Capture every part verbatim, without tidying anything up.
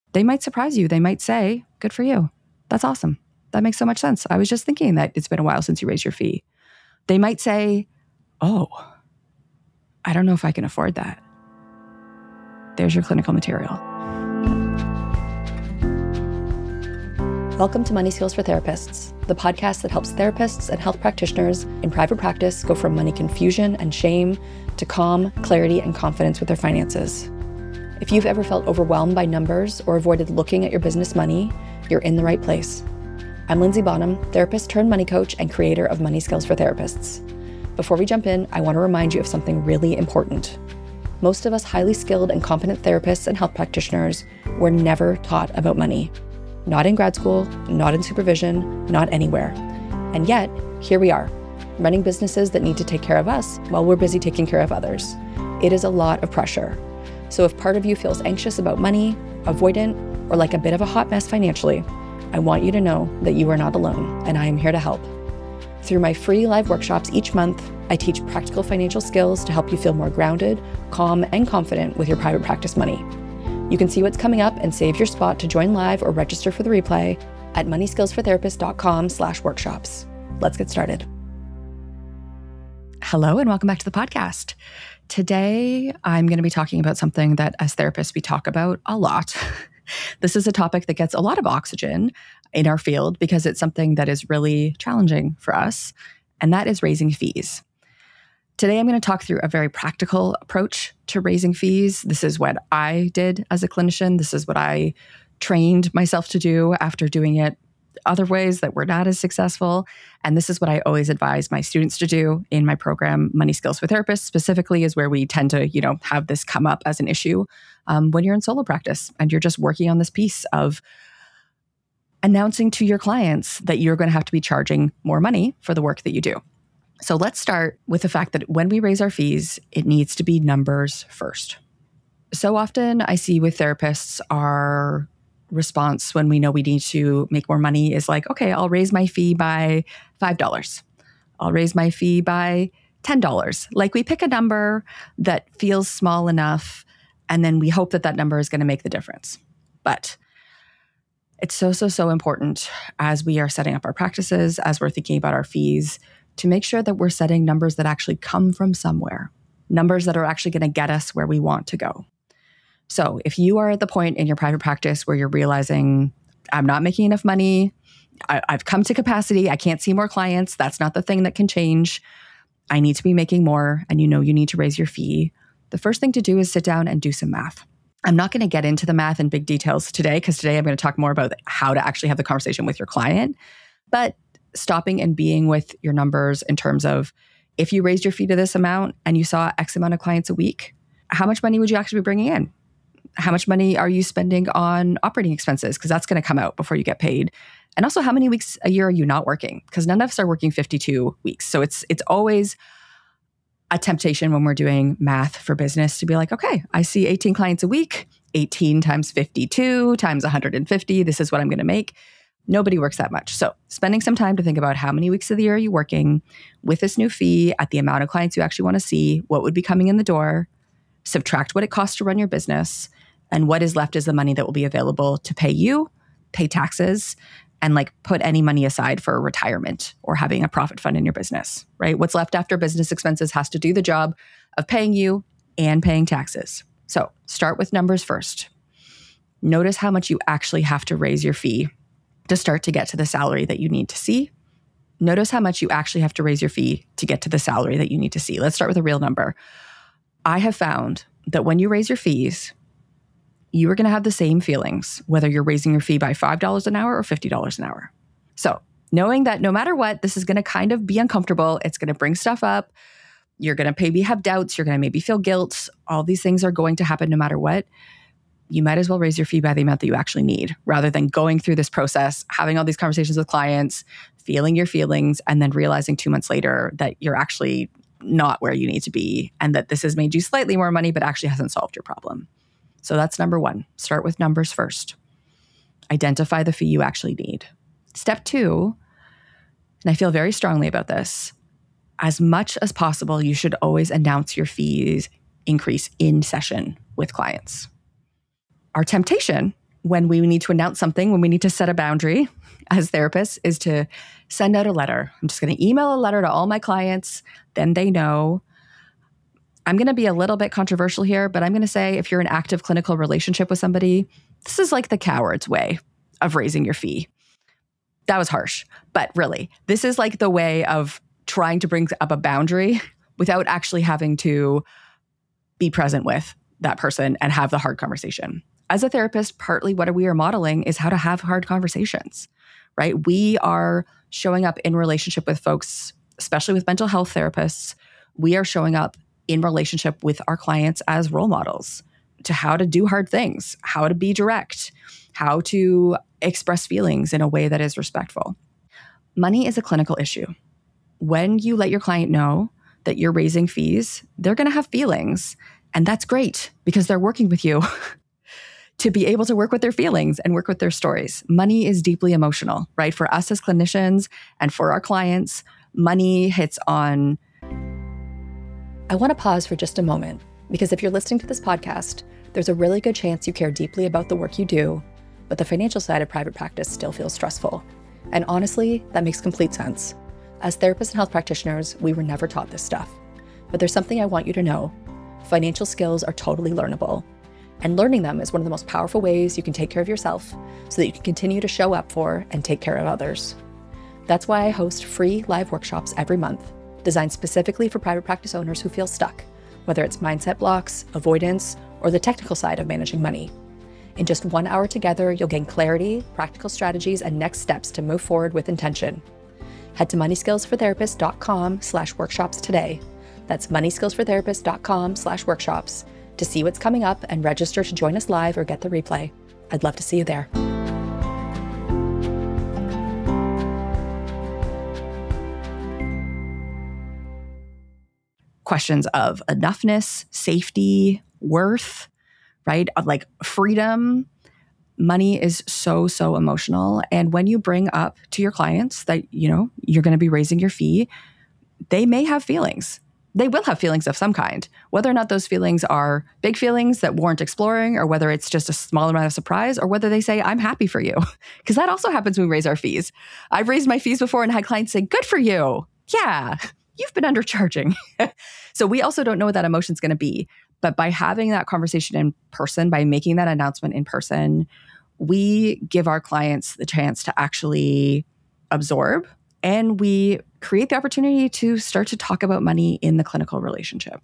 They might surprise you. They might say, good for you. That's awesome. That makes so much sense. I was just thinking that it's been a while since you raised your fee. They might say, oh, I don't know if I can afford that. There's your clinical material. Welcome to Money Skills for Therapists, the podcast that helps therapists and health practitioners in private practice go from money confusion and shame to calm, clarity, and confidence with their finances. If you've ever felt overwhelmed by numbers or avoided looking at your business money, you're in the right place. I'm Lindsay Bonham, therapist turned money coach and creator of Money Skills for Therapists. Before we jump in, I want to remind you of something really important. Most of us highly skilled and competent therapists and health practitioners were never taught about money. Not in grad school, not in supervision, not anywhere. And yet, here we are, running businesses that need to take care of us while we're busy taking care of others. It is a lot of pressure. So if part of you feels anxious about money, avoidant, or like a bit of a hot mess financially, I want you to know that you are not alone, and I am here to help. Through my free live workshops each month, I teach practical financial skills to help you feel more grounded, calm, and confident with your private practice money. You can see what's coming up and save your spot to join live or register for the replay at moneyskillsfortherapists.com slash workshops. Let's get started. Hello, and welcome back to the podcast. Today, I'm going to be talking about something that as therapists, we talk about a lot. This is a topic that gets a lot of oxygen in our field because it's something that is really challenging for us, and that is raising fees. Today, I'm going to talk through a very practical approach to raising fees. This is what I did as a clinician. This is what I trained myself to do after doing it other ways that were not as successful. And this is what I always advise my students to do in my program, Money Skills for Therapists, specifically is where we tend to, you know, have this come up as an issue um, when you're in solo practice and you're just working on this piece of announcing to your clients that you're going to have to be charging more money for the work that you do. So let's start with the fact that when we raise our fees, it needs to be numbers first. So often I see with therapists our response when we know we need to make more money is like, okay, I'll raise my fee by five dollars. I'll raise my fee by ten dollars. Like we pick a number that feels small enough, and then we hope that that number is going to make the difference. But it's so, so, so important as we are setting up our practices, as we're thinking about our fees, to make sure that we're setting numbers that actually come from somewhere, numbers that are actually going to get us where we want to go. So if you are at the point in your private practice where you're realizing, I'm not making enough money, I, I've come to capacity, I can't see more clients, that's not the thing that can change, I need to be making more, and you know you need to raise your fee, the first thing to do is sit down and do some math. I'm not going to get into the math in big details today, because today I'm going to talk more about how to actually have the conversation with your client, but stopping and being with your numbers in terms of if you raised your fee to this amount and you saw X amount of clients a week, how much money would you actually be bringing in? How much money are you spending on operating expenses? Because that's going to come out before you get paid. And also, how many weeks a year are you not working? Because none of us are working fifty-two weeks. So it's it's always a temptation when we're doing math for business to be like, okay, I see eighteen clients a week, eighteen times fifty-two times one hundred fifty. This is what I'm going to make. Nobody works that much. So spending some time to think about how many weeks of the year are you working with this new fee at the amount of clients you actually want to see, what would be coming in the door, subtract what it costs to run your business, and what is left is the money that will be available to pay you, pay taxes, and like put any money aside for retirement or having a profit fund in your business, right? What's left after business expenses has to do the job of paying you and paying taxes. So start with numbers first. Notice how much you actually have to raise your fee to start to get to the salary that you need to see. Notice how much you actually have to raise your fee to get to the salary that you need to see. Let's start with a real number. I have found that when you raise your fees, you are going to have the same feelings, whether you're raising your fee by five dollars an hour or fifty dollars an hour. So knowing that no matter what, this is going to kind of be uncomfortable. It's going to bring stuff up. You're going to maybe have doubts. You're going to maybe feel guilt. All these things are going to happen no matter what. You might as well raise your fee by the amount that you actually need, rather than going through this process, having all these conversations with clients, feeling your feelings, and then realizing two months later that you're actually not where you need to be and that this has made you slightly more money, but actually hasn't solved your problem. So that's number one. Start with numbers first. Identify the fee you actually need. Step two, and I feel very strongly about this, as much as possible, you should always announce your fees increase in session with clients. Our temptation when we need to announce something, when we need to set a boundary as therapists, is to send out a letter. I'm just going to email a letter to all my clients. Then they know. I'm going to be a little bit controversial here, but I'm going to say if you're in an active clinical relationship with somebody, this is like the coward's way of raising your fee. That was harsh, but really, this is like the way of trying to bring up a boundary without actually having to be present with that person and have the hard conversation. As a therapist, partly what we are modeling is how to have hard conversations, right? We are showing up in relationship with folks, especially with mental health therapists. We are showing up in relationship with our clients as role models to how to do hard things, how to be direct, how to express feelings in a way that is respectful. Money is a clinical issue. When you let your client know that you're raising fees, they're going to have feelings. And that's great because they're working with you to be able to work with their feelings and work with their stories. Money is deeply emotional, right? For us as clinicians and for our clients, money hits on. I want to pause for just a moment because if you're listening to this podcast, there's a really good chance you care deeply about the work you do, but the financial side of private practice still feels stressful. And honestly, that makes complete sense. As therapists and health practitioners, we were never taught this stuff. But there's something I want you to know. Financial skills are totally learnable. And learning them is one of the most powerful ways you can take care of yourself so that you can continue to show up for and take care of others. That's why I host free live workshops every month, designed specifically for private practice owners who feel stuck, whether it's mindset blocks, avoidance, or the technical side of managing money. In just one hour together, you'll gain clarity, practical strategies, and next steps to move forward with intention. Head to moneyskillsfortherapists.com slash workshops today. That's moneyskillsfortherapists.com slash workshops to see what's coming up and register to join us live or get the replay. I'd love to see you there. Questions of enoughness, safety, worth, right? Like freedom. Money is so, so emotional. And when you bring up to your clients that, you know, you're going to be raising your fee, they may have feelings. They will have feelings of some kind, whether or not those feelings are big feelings that warrant exploring, or whether it's just a small amount of surprise, or whether they say, I'm happy for you. Because that also happens when we raise our fees. I've raised my fees before and had clients say, good for you. Yeah, you've been undercharging. So we also don't know what that emotion's going to be. But by having that conversation in person, by making that announcement in person, we give our clients the chance to actually absorb, and we create the opportunity to start to talk about money in the clinical relationship.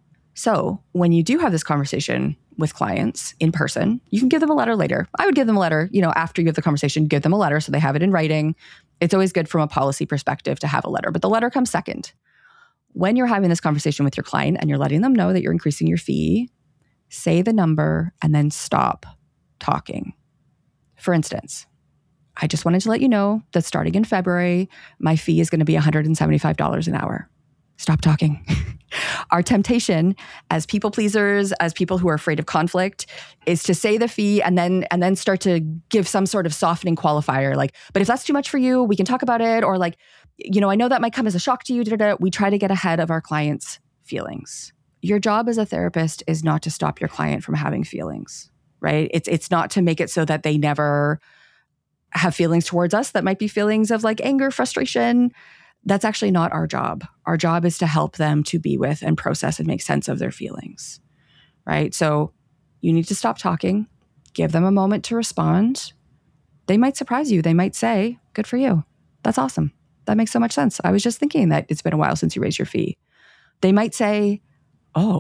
So when you do have this conversation with clients in person, you can give them a letter later. I would give them a letter, you know, after you have the conversation, give them a letter so they have it in writing. It's always good from a policy perspective to have a letter, but the letter comes second. When you're having this conversation with your client and you're letting them know that you're increasing your fee, say the number and then stop talking. For instance, I just wanted to let you know that starting in February, my fee is going to be one hundred seventy-five dollars an hour. Stop talking. Our temptation as people pleasers, as people who are afraid of conflict, is to say the fee and then and then start to give some sort of softening qualifier, like, but if that's too much for you, we can talk about it. Or like, you know, I know that might come as a shock to you. Da, da, da. We try to get ahead of our clients' feelings. Your job as a therapist is not to stop your client from having feelings, right? It's it's not to make it so that they never have feelings towards us that might be feelings of like anger, frustration. That's actually not our job. Our job is to help them to be with and process and make sense of their feelings, right? So you need to stop talking, give them a moment to respond. They might surprise you. They might say, good for you. That's awesome. That makes so much sense. I was just thinking that it's been a while since you raised your fee. They might say, oh,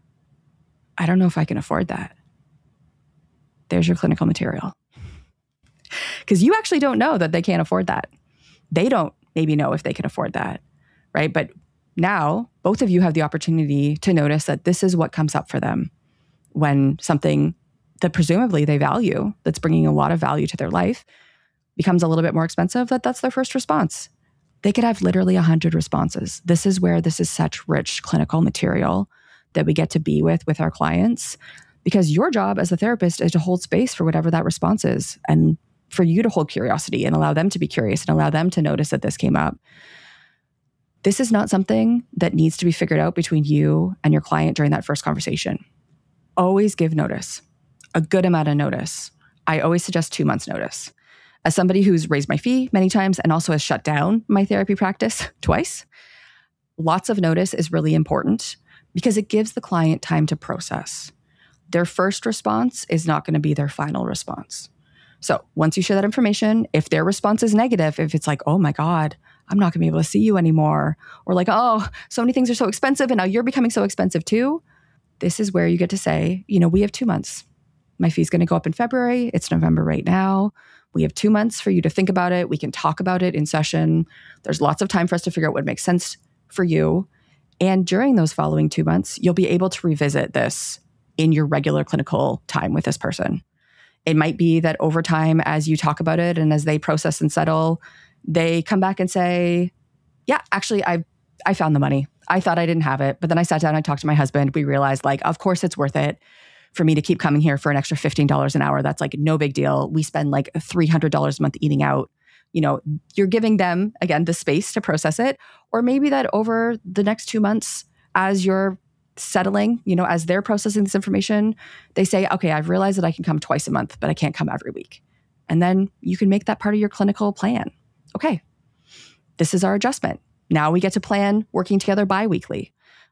I don't know if I can afford that. There's your clinical material. Because you actually don't know that they can't afford that. They don't maybe know if they can afford that, right? But now both of you have the opportunity to notice that this is what comes up for them when something that presumably they value, that's bringing a lot of value to their life, becomes a little bit more expensive, that that's their first response. They could have literally one hundred responses. This is where this is such rich clinical material that we get to be with with our clients, because your job as a therapist is to hold space for whatever that response is, and for you to hold curiosity and allow them to be curious and allow them to notice that this came up. This is not something that needs to be figured out between you and your client during that first conversation. Always give notice, a good amount of notice. I always suggest two months notice. As somebody who's raised my fee many times and also has shut down my therapy practice twice, lots of notice is really important because it gives the client time to process. Their first response is not going to be their final response. So once you share that information, if their response is negative, if it's like, oh my God, I'm not going to be able to see you anymore, or like, oh, so many things are so expensive and now you're becoming so expensive too, this is where you get to say, you know, we have two months. My fee's going to go up in February. It's November right now. We have two months for you to think about it. We can talk about it in session. There's lots of time for us to figure out what makes sense for you. And during those following two months, you'll be able to revisit this in your regular clinical time with this person. It might be that over time, as you talk about it and as they process and settle, they come back and say, yeah, actually, I I found the money. I thought I didn't have it. But then I sat down and I talked to my husband. We realized, like, of course it's worth it for me to keep coming here for an extra fifteen dollars an hour. That's like no big deal. We spend like three hundred dollars a month eating out. You know, you're giving them, again, the space to process it. Or maybe that over the next two months, as you're settling, you know, as they're processing this information, they say, okay, I've realized that I can come twice a month, but I can't come every week. And then you can make that part of your clinical plan. Okay, this is our adjustment. Now we get to plan working together bi-weekly.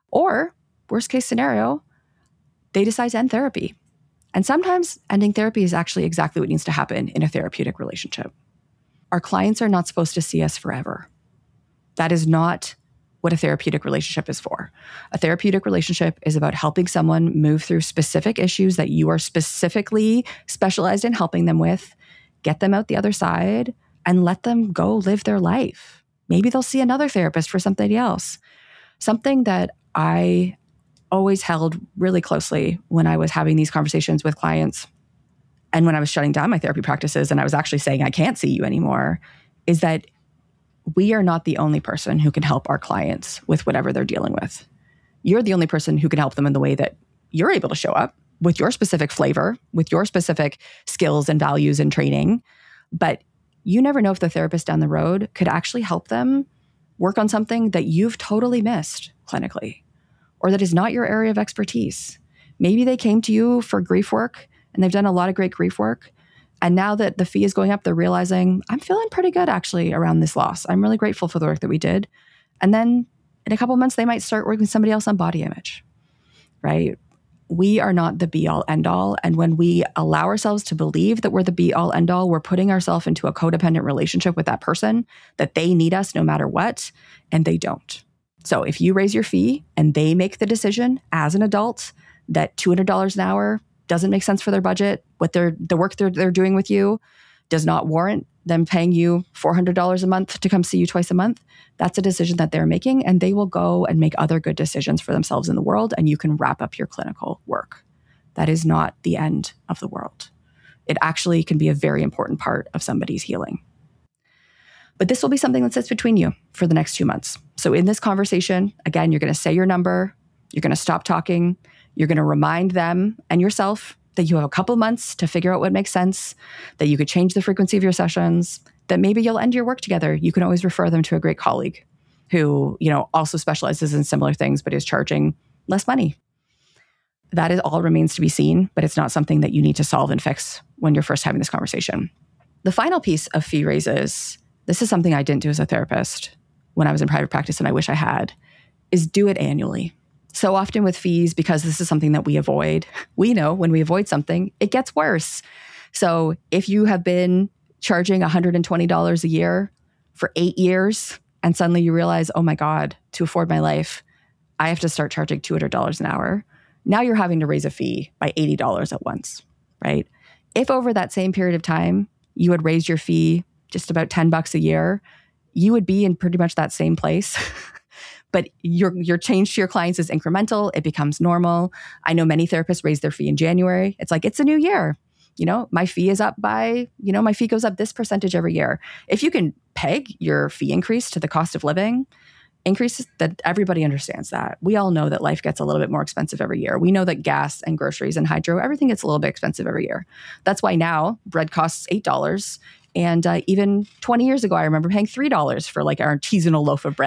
Or worst case scenario, they decide to end therapy. And sometimes ending therapy is actually exactly what needs to happen in a therapeutic relationship. Our clients are not supposed to see us forever. That is not what a therapeutic relationship is for. A therapeutic relationship is about helping someone move through specific issues that you are specifically specialized in helping them with, get them out the other side, and let them go live their life. Maybe they'll see another therapist for something else. Something that I always held really closely when I was having these conversations with clients and when I was shutting down my therapy practices and I was actually saying, I can't see you anymore, is that we are not the only person who can help our clients with whatever they're dealing with. You're the only person who can help them in the way that you're able to show up with your specific flavor, with your specific skills and values and training. But you never know if the therapist down the road could actually help them work on something that you've totally missed clinically, or that is not your area of expertise. Maybe they came to you for grief work and they've done a lot of great grief work. And now that the fee is going up, they're realizing, I'm feeling pretty good actually around this loss. I'm really grateful for the work that we did. And then in a couple of months, they might start working with somebody else on body image, right? We are not the be all end all. And when we allow ourselves to believe that we're the be all end all, we're putting ourselves into a codependent relationship with that person, that they need us no matter what, and they don't. So if you raise your fee and they make the decision as an adult that two hundred dollars an hour doesn't make sense for their budget, what they're the work they're they're doing with you does not warrant them paying you four hundred dollars a month to come see you twice a month, that's a decision that they're making, and they will go and make other good decisions for themselves in the world, and you can wrap up your clinical work. That is not the end of the world. It actually can be a very important part of somebody's healing. But this will be something that sits between you for the next two months. So in this conversation, again, you're going to say your number, you're going to stop talking, you're going to remind them and yourself that you have a couple months to figure out what makes sense, that you could change the frequency of your sessions, that maybe you'll end your work together. You can always refer them to a great colleague who, you know, also specializes in similar things, but is charging less money. That is all remains to be seen, but it's not something that you need to solve and fix when you're first having this conversation. The final piece of fee raises, this is something I didn't do as a therapist when I was in private practice, and I wish I had, is do it annually. So often with fees, because this is something that we avoid, we know when we avoid something, it gets worse. So if you have been charging one hundred twenty dollars a year for eight years, and suddenly you realize, oh my God, to afford my life, I have to start charging two hundred dollars an hour. Now you're having to raise a fee by eighty dollars at once, right? If over that same period of time, you had raised your fee just about ten bucks a year, you would be in pretty much that same place. But your your change to your clients is incremental. It becomes normal. I know many therapists raise their fee in January. It's like, it's a new year. You know, my fee is up by, you know, my fee goes up this percentage every year. If you can peg your fee increase to the cost of living increases, that everybody understands that. We all know that life gets a little bit more expensive every year. We know that gas and groceries and hydro, everything gets a little bit expensive every year. That's why now bread costs eight dollars. And uh, even twenty years ago, I remember paying three dollars for like our artisanal loaf of bread.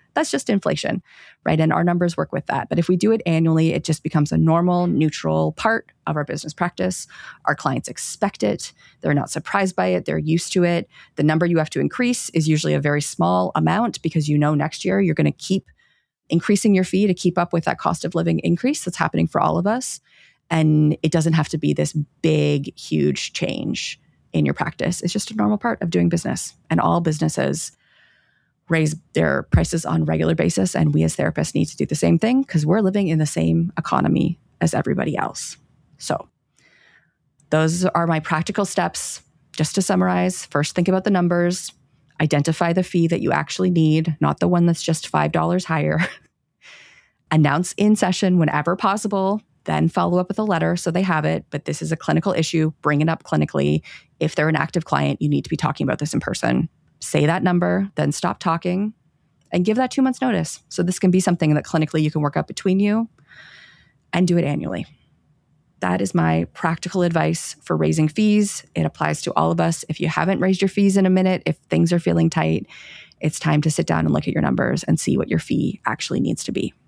That's just inflation, right? And our numbers work with that. But if we do it annually, it just becomes a normal, neutral part of our business practice. Our clients expect it. They're not surprised by it. They're used to it. The number you have to increase is usually a very small amount because you know next year you're going to keep increasing your fee to keep up with that cost of living increase that's happening for all of us. And it doesn't have to be this big, huge change in your practice. It's just a normal part of doing business. And all businesses raise their prices on a regular basis. And we as therapists need to do the same thing because we're living in the same economy as everybody else. So those are my practical steps. Just to summarize, first think about the numbers, identify the fee that you actually need, not the one that's just five dollars higher. Announce in session whenever possible, then follow up with a letter so they have it. But this is a clinical issue. Bring it up clinically. If they're an active client, you need to be talking about this in person. Say that number, then stop talking and give that two months notice. So this can be something that clinically you can work out between you and do it annually. That is my practical advice for raising fees. It applies to all of us. If you haven't raised your fees in a minute, if things are feeling tight, it's time to sit down and look at your numbers and see what your fee actually needs to be.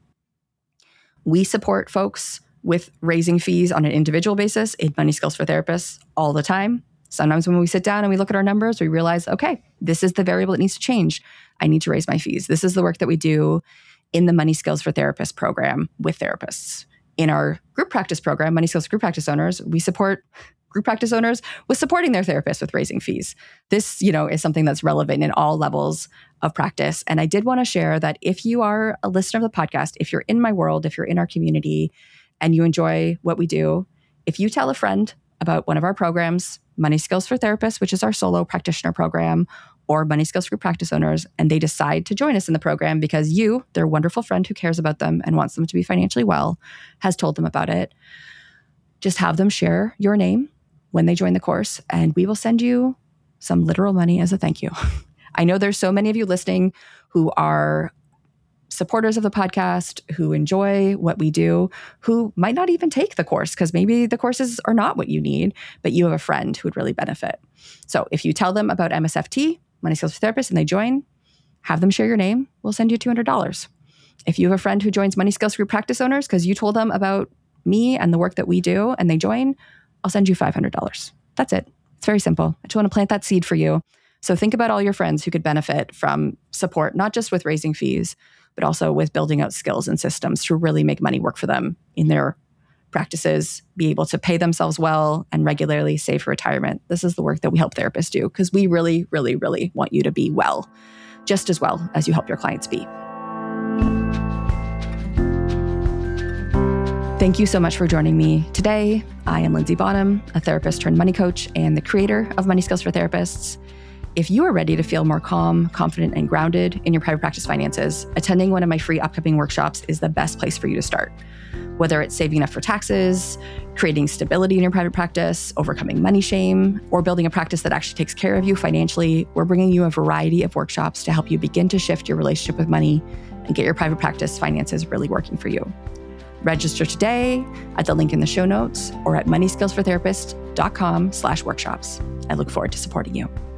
We support folks with raising fees on an individual basis in Money Skills for Therapists all the time. Sometimes when we sit down and we look at our numbers, we realize, okay, this is the variable that needs to change. I need to raise my fees. This is the work that we do in the Money Skills for Therapists program with therapists. In our group practice program, Money Skills for Group Practice Owners, we support group practice owners with supporting their therapists with raising fees. This, you know, is something that's relevant in all levels of practice. And I did want to share that if you are a listener of the podcast, if you're in my world, if you're in our community and you enjoy what we do, if you tell a friend about one of our programs, Money Skills for Therapists, which is our solo practitioner program, or Money Skills for Group Practice Owners, and they decide to join us in the program because you, their wonderful friend who cares about them and wants them to be financially well, has told them about it, just have them share your name when they join the course, and we will send you some literal money as a thank you. I know there's so many of you listening who are supporters of the podcast, who enjoy what we do, who might not even take the course because maybe the courses are not what you need, but you have a friend who would really benefit. So if you tell them about M S F T, Money Skills for Therapists, and they join, have them share your name, we'll send you two hundred dollars. If you have a friend who joins Money Skills for Group Practice Owners because you told them about me and the work that we do and they join, I'll send you five hundred dollars. That's it. It's very simple. I just want to plant that seed for you. So think about all your friends who could benefit from support, not just with raising fees, but also with building out skills and systems to really make money work for them in their practices, be able to pay themselves well and regularly save for retirement. This is the work that we help therapists do because we really, really, really want you to be well, just as well as you help your clients be. Thank you so much for joining me today. I am Lindsay Bonham, a therapist turned money coach and the creator of Money Skills for Therapists. If you are ready to feel more calm, confident, and grounded in your private practice finances, attending one of my free upcoming workshops is the best place for you to start. Whether it's saving enough for taxes, creating stability in your private practice, overcoming money shame, or building a practice that actually takes care of you financially, we're bringing you a variety of workshops to help you begin to shift your relationship with money and get your private practice finances really working for you. Register today at the link in the show notes or at money skills for therapists dot com slash workshops. I look forward to supporting you.